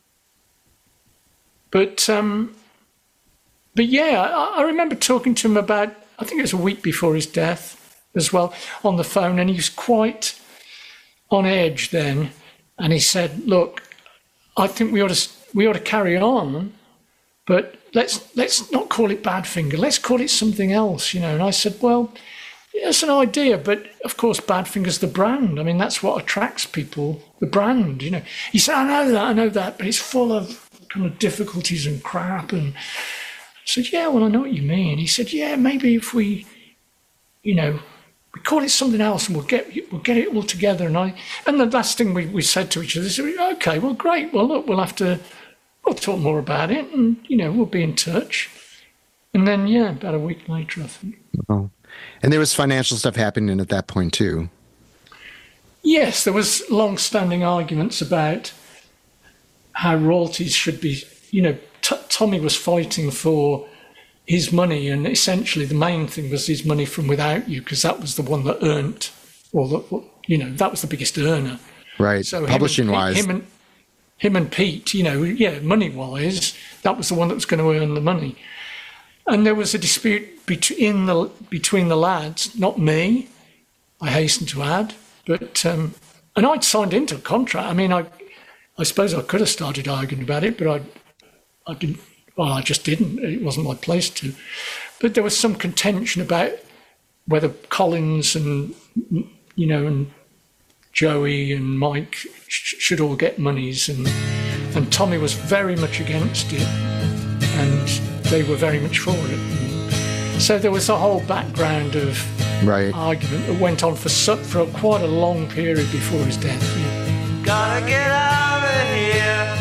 B: yeah, I remember talking to him about, I think it was a week before his death as well, on the phone, and he was quite on edge then. And he said, look, I think we ought to carry on, but let's not call it Badfinger. Let's call it something else, you know. And I said, well, it's an idea, but of course Badfinger's the brand. I mean, that's what attracts people, the brand, you know. He said, I know that, but it's full of kind of difficulties and crap. And I said, yeah, well, I know what you mean. He said, yeah, maybe if we, you know, we call it something else and we'll get it all together. And the last thing we said to each other is, okay, well, great. Well, look, we'll talk more about it, and, you know, we'll be in touch. And then, yeah, about a week later, I think.
A: Oh. And there was financial stuff happening at that point too.
B: Yes, there was long-standing arguments about how royalties should be, you know, Tommy was fighting for his money, and essentially the main thing was his money from Without You, because that was the one that earned, you know, that was the biggest earner.
A: Right. So publishing-wise.
B: Him and Pete, you know, yeah, money-wise, that was the one that was going to earn the money. And there was a dispute between the lads, not me, I hasten to add, but and I'd signed into a contract. I mean, I suppose I could have started arguing about it, but I didn't. Well, I just didn't. It wasn't my place to. But there was some contention about whether Collins and, you know, and Joey and Mike should all get monies, and Tommy was very much against it, and they were very much for it. So there was a whole background of argument that went on for quite a long period before his death. Yeah.
C: Gotta get out of here.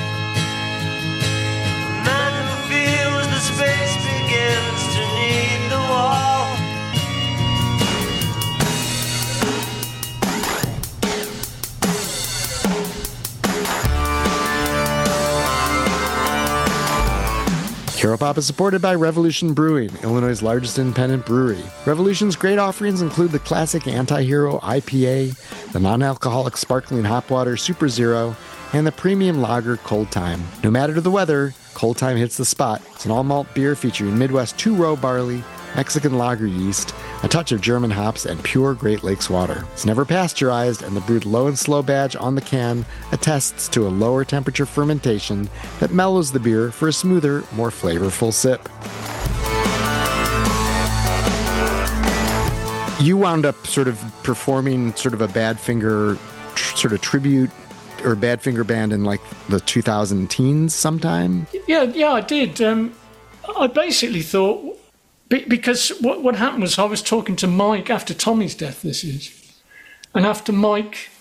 C: The man who feels the space begins to need the wall.
A: Caro Pop is supported by Revolution Brewing, Illinois' largest independent brewery. Revolution's great offerings include the classic Anti-Hero IPA, the non-alcoholic sparkling hop water Super Zero, and the premium lager Cold Time. No matter the weather, Cold Time hits the spot. It's an all-malt beer featuring Midwest two-row barley, Mexican lager yeast, a touch of German hops, and pure Great Lakes water. It's never pasteurized, and the brewed low and slow badge on the can attests to a lower temperature fermentation that mellows the beer for a smoother, more flavorful sip. You wound up sort of performing sort of a Badfinger sort of tribute or Badfinger band in like the 2000 teens sometime?
B: Yeah, I did. I basically thought, because what happened was I was talking to Mike after Tommy's death, and after Mike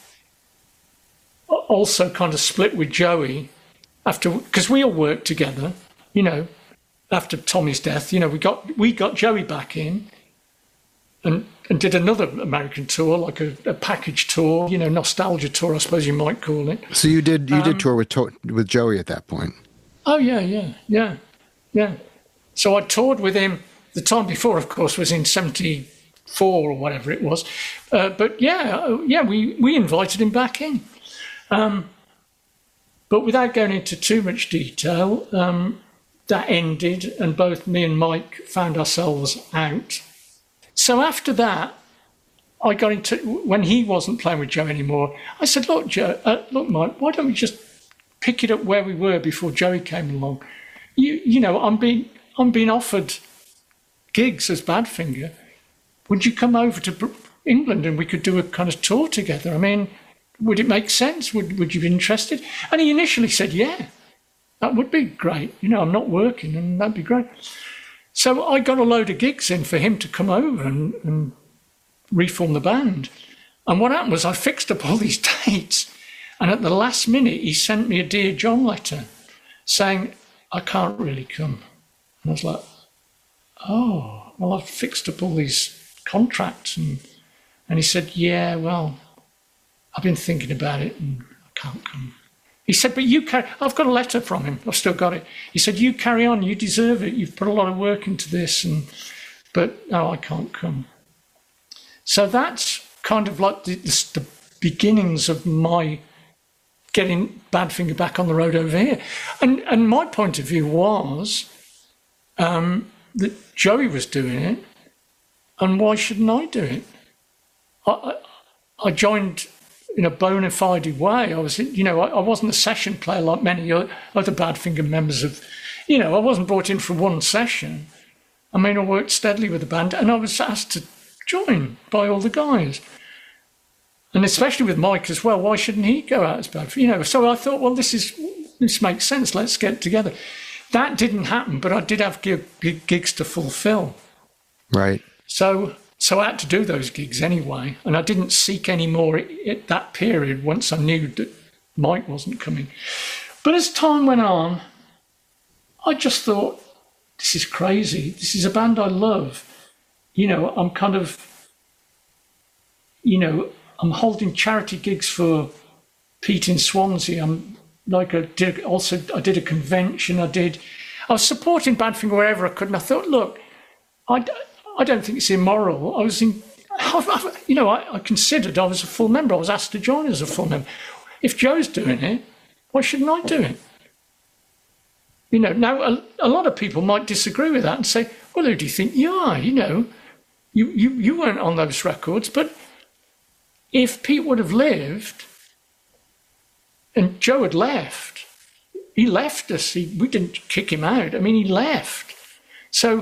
B: also kind of split with Joey, because we all worked together, you know, after Tommy's death, you know, we got Joey back in and did another American tour, like a package tour, you know, nostalgia tour, I suppose you might call it.
A: So you did tour with Joey at that point?
B: Oh yeah. So I toured with him the time before, of course, was in 74 or whatever it was. But we invited him back in. But without going into too much detail, that ended, and both me and Mike found ourselves out. So after that, I got into, when he wasn't playing with Joe anymore, I said, look, Mike, why don't we just pick it up where we were before Joey came along? You know, I'm being offered gigs as Badfinger. Would you come over to England and we could do a kind of tour together? I mean, would it make sense? Would you be interested? And he initially said, yeah, that would be great. You know, I'm not working and that'd be great. So I got a load of gigs in for him to come over and reform the band. And what happened was I fixed up all these dates, and at the last minute he sent me a Dear John letter saying, I can't really come. And I was like, oh, well, I've fixed up all these contracts. And he said, yeah, well, I've been thinking about it and I can't come. He said, but you carry, I've got a letter from him, I've still got it. He said, you carry on, you deserve it, you've put a lot of work into this, but no, I can't come. So that's kind of like the beginnings of my getting Badfinger back on the road over here. And my point of view was that Joey was doing it, and why shouldn't I do it? I joined in a bona fide way. I was, you know, I wasn't a session player like many other Badfinger members of, you know, I wasn't brought in for one session. I mean, I worked steadily with the band, and I was asked to join by all the guys. And especially with Mike as well, why shouldn't he go out as Badfinger? You know, so I thought, well, this makes sense, let's get together. That didn't happen, but I did have gigs to fulfill.
A: Right.
B: So I had to do those gigs anyway, and I didn't seek any more at that period once I knew that Mike wasn't coming. But as time went on, I just thought, this is crazy. This is a band I love. You know, I'm kind of, you know, I'm holding charity gigs for Pete in Swansea. I did a convention. I was supporting Badfinger wherever I could, and I thought, look, I don't think it's immoral. I considered I was a full member. I was asked to join as a full member. If Joe's doing it, why shouldn't I do it? You know, now a lot of people might disagree with that and say, well, who do you think you are? You know, you weren't on those records. But if Pete would have lived and Joe had left, he left us. We didn't kick him out. I mean, he left. So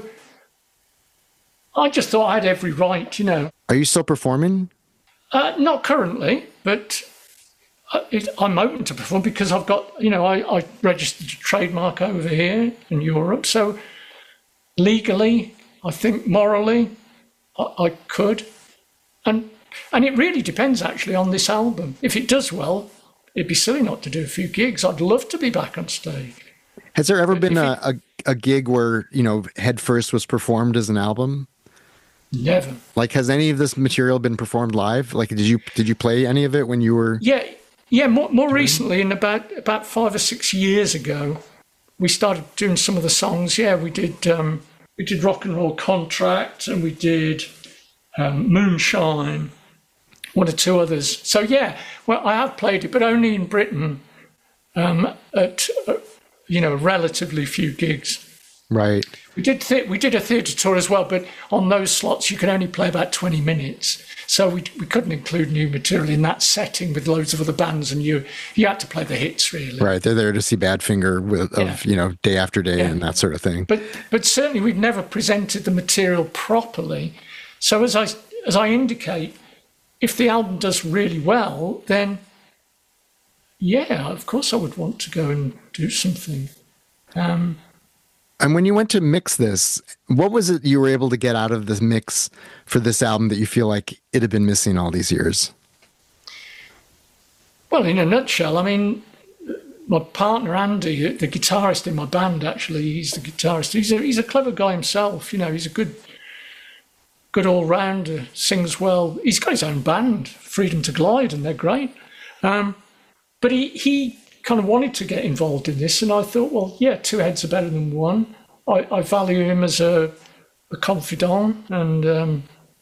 B: I just thought I had every right, you know.
A: Are you still performing?
B: Not currently, but I'm open to perform because I've got, you know, I registered a trademark over here in Europe. So legally, I think morally, I could. And it really depends, actually, on this album. If it does well, it'd be silly not to do a few gigs. I'd love to be back on stage.
A: Has there ever been a gig where, you know, Head First was performed as an album?
B: Never.
A: Like, has any of this material been performed live? Like, did you play any of it when you were?
B: Yeah. More recently, in about 5 or 6 years ago, we started doing some of the songs. Yeah, we did Rock and Roll Contract, and we did Moonshine, one or two others. So yeah, well, I have played it, but only in Britain at you know, relatively few gigs.
A: Right.
B: We did a theatre tour as well, but on those slots you could only play about 20 minutes. So we couldn't include new material in that setting with loads of other bands, and you had to play the hits, really. Right,
A: they're there to see Badfinger you know, day after day and that sort of thing.
B: But certainly we've never presented the material properly. So as I indicate, if the album does really well, then yeah, of course I would want to go and do something.
A: And when you went to mix this, what was it you were able to get out of this mix for this album that you feel like it had been missing all these years?
B: Well, in a nutshell, I mean, my partner Andy, the guitarist in my band, actually, he's the guitarist. He's a clever guy himself. You know, he's a good all-rounder, sings well. He's got his own band, Freedom to Glide, and they're great. But he kind of wanted to get involved in this, and I thought, well, yeah, two heads are better than one. I value him as a a confidant, and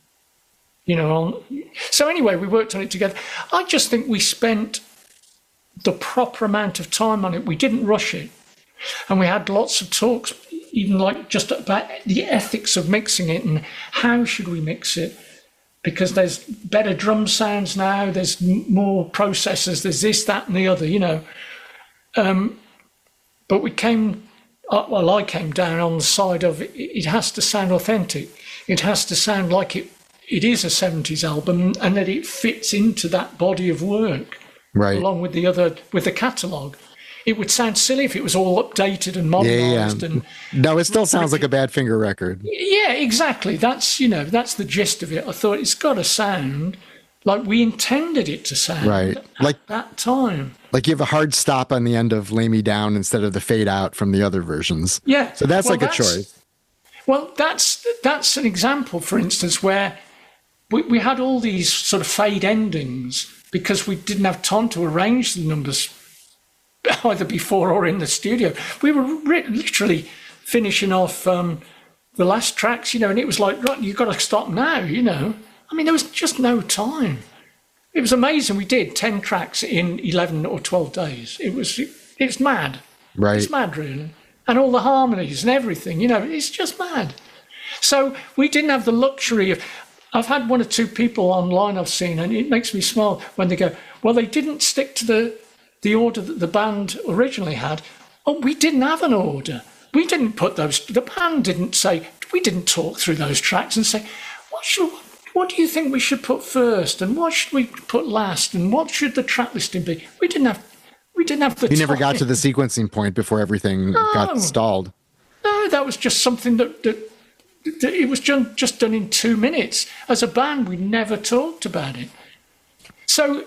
B: so anyway, we worked on it together. I just think we spent the proper amount of time on it. We didn't rush it, and we had lots of talks, even like just about the ethics of mixing it and how should we mix it, because there's better drum sounds now, there's more processors, there's this, that, and the other, but I came down on the side of it has to sound authentic. It has to sound like it is a 70s album, and that it fits into that body of work,
A: right,
B: along with the catalogue. It would sound silly if it was all updated and modernised.
A: Yeah. No, it still sounds like a Badfinger record.
B: Yeah, exactly. That's the gist of it. I thought it's got to sound like we intended it to sound,
A: right, like
B: at that time.
A: Like you have a hard stop on the end of Lay Me Down instead of the fade out from the other versions.
B: Yeah.
A: So that's a choice.
B: Well, that's an example, for instance, where we had all these sort of fade endings because we didn't have time to arrange the numbers either before or in the studio. We were literally finishing off the last tracks, and it was like, right, you've got to stop now, I mean, there was just no time. It was amazing. We did 10 tracks in 11 or 12 days. It's mad.
A: Right.
B: It's mad, really. And all the harmonies and everything, it's just mad. So we didn't have the luxury of... I've had one or two people online I've seen, and it makes me smile when they go, well, they didn't stick to the order that the band originally had. Oh, we didn't have an order. We didn't put those... The band didn't say... We didn't talk through those tracks and say, what do you think we should put first, and what should we put last, and what should the track listing be? We didn't have the
A: You never got to the sequencing point before everything got stalled.
B: No, that was just something that it was just done in 2 minutes. As a band, we never talked about it. So,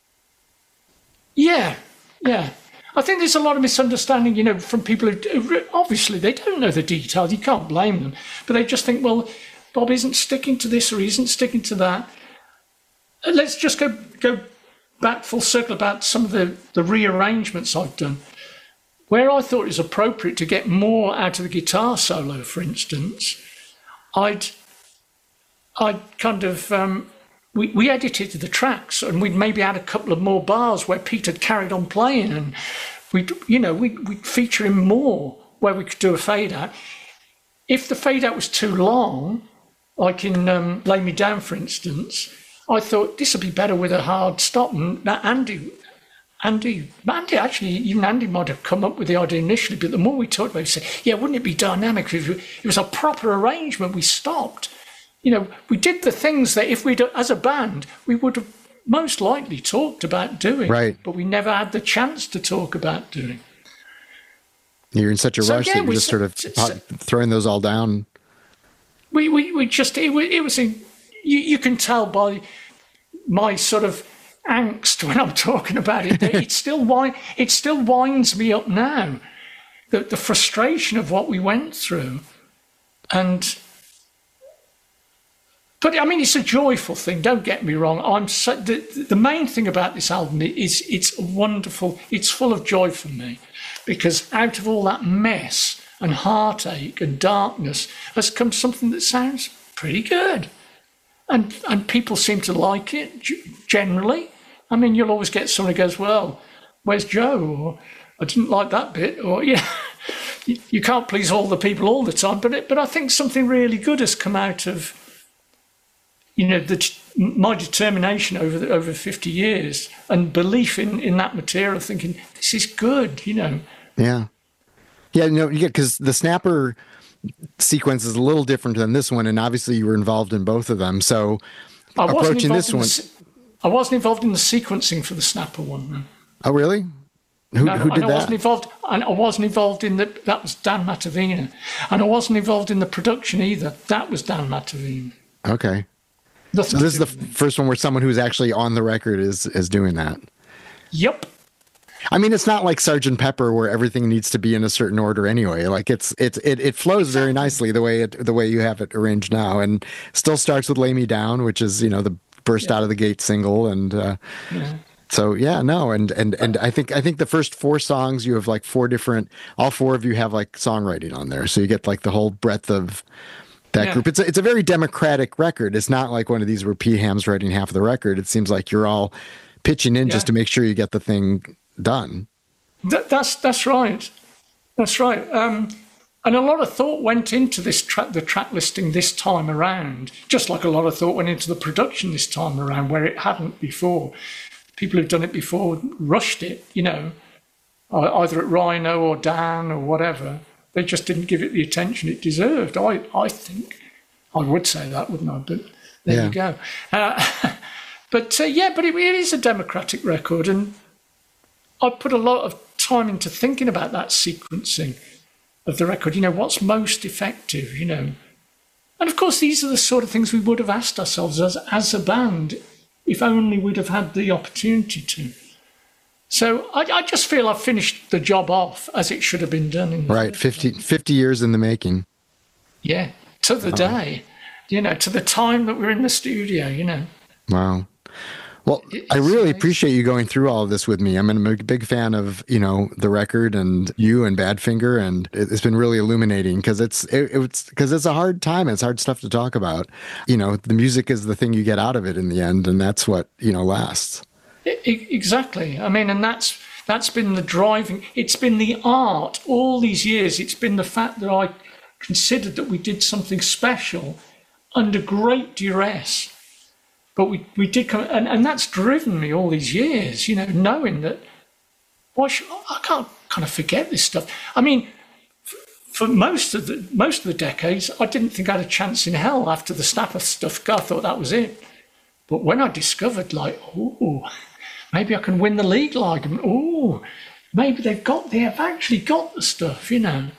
B: yeah. I think there's a lot of misunderstanding, from people who obviously they don't know the details. You can't blame them, but they just think, well, Bob isn't sticking to this or he isn't sticking to that. Let's just go back full circle about some of the rearrangements I've done. Where I thought it was appropriate to get more out of the guitar solo, for instance, I'd kind of... We edited the tracks, and we'd maybe add a couple of more bars where Pete had carried on playing, and we'd feature him more where we could do a fade out. If the fade out was too long, like in Lay Me Down, for instance, I thought this would be better with a hard stop. And Andy, actually, even Andy might have come up with the idea initially, but the more we talked about it, he said, yeah, wouldn't it be dynamic if it was a proper arrangement? We stopped. We did the things that if we'd, as a band, we would have most likely talked about doing,
A: right,
B: but we never had the chance to talk about doing.
A: You're in such a rush that you're just sort of throwing those all down.
B: We just, it was you can tell by my sort of angst when I'm talking about it, that it still winds me up now, the frustration of what we went through. But I mean, it's a joyful thing. Don't get me wrong. The main thing about this album is it's wonderful. It's full of joy for me, because out of all that mess and heartache and darkness has come something that sounds pretty good, and people seem to like it generally. I mean, you'll always get someone who goes, "Well, where's Joe?" Or "I didn't like that bit," or you can't please all the people all the time. But I think something really good has come out of. My determination over 50 years and belief in that material, thinking this is good,
A: Yeah, because the Snapper sequence is a little different than this one, and obviously you were involved in both of them. So approaching this one,
B: I wasn't involved in the sequencing for the Snapper one. No.
A: Oh, really? Who did that?
B: I wasn't involved in that was Dan Matavina, and I wasn't involved in the production either. That was Dan Matavina.
A: Okay. So this is the first one where someone who's actually on the record is doing that.
B: Yep.
A: I mean, it's not like Sgt. Pepper where everything needs to be in a certain order anyway. Like it flows very nicely the way you have it arranged now, and still starts with "Lay Me Down," which is the burst out of the gate single, and so and I think the first 4 songs you have like 4 different. All 4 of you have like songwriting on there, so you get like the whole breadth of that group. It's a very democratic record. It's not like one of these where Pete Ham's writing half of the record. It seems like you're all pitching in just to make sure you get the thing done.
B: That's right. That's right. And a lot of thought went into the track listing this time around, just like a lot of thought went into the production this time around, where it hadn't before. People who've done it before rushed it, either at Rhino or Dan or whatever. They just didn't give it the attention it deserved. I think I would say that, wouldn't I? But there you go. But it is a democratic record, and I put a lot of time into thinking about that sequencing of the record. What's most effective? And of course, these are the sort of things we would have asked ourselves as a band, if only we'd have had the opportunity to. So I just feel I've finished the job off as it should have been done.
A: Right, 50 years in the making.
B: Yeah, to the day, to the time that we're in the studio,
A: Wow. Well, I really appreciate you going through all of this with me. I'm a big fan of, the record and you and Badfinger, and it's been really illuminating because it's a hard time. It's hard stuff to talk about. The music is the thing you get out of it in the end, and that's what, lasts.
B: Exactly. I mean, and that's been the driving. It's been the art all these years. It's been the fact that I considered that we did something special under great duress. But we did come, and that's driven me all these years, knowing that I can't kind of forget this stuff. I mean, for most of the decades, I didn't think I had a chance in hell after the Snapper stuff. I thought that was it. But when I discovered, maybe I can win the league argument. Oh, maybe they've actually got the stuff. I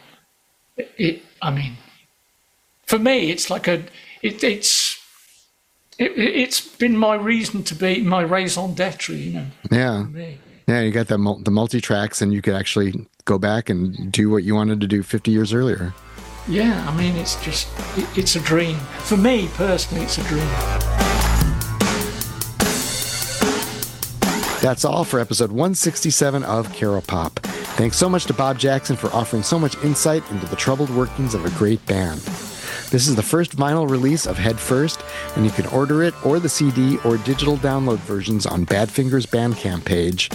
B: mean, for me, it's like It's been my reason to be, my raison d'etre,
A: Yeah. Yeah, you got the multi-tracks, and you could actually go back and do what you wanted to do 50 years earlier.
B: Yeah, I mean, it's just, it's a dream. For me, personally, it's a dream.
A: That's all for episode 167 of Caro Pop. Thanks so much to Bob Jackson for offering so much insight into the troubled workings of a great band. This is the first vinyl release of Head First, and you can order it or the CD or digital download versions on Badfinger's Bandcamp page,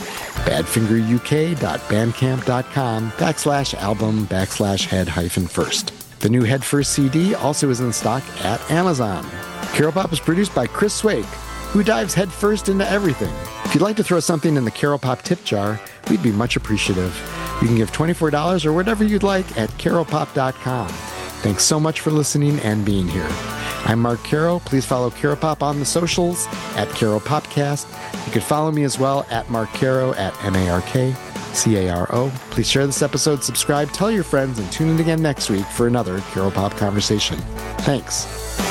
A: badfingeruk.bandcamp.com/album/head-first. The new Head First CD also is in stock at Amazon. Caro Pop is produced by Chris Swake, who dives head first into everything. If you'd like to throw something in the Caro Pop tip jar, we'd be much appreciative. You can give $24 or whatever you'd like at caropop.com. Thanks so much for listening and being here. I'm Mark Caro. Please follow Caro Pop on the socials at Caro Popcast. You can follow me as well at Mark Caro at MarkCaro. Please share this episode, subscribe, tell your friends, and tune in again next week for another Caro Pop conversation. Thanks.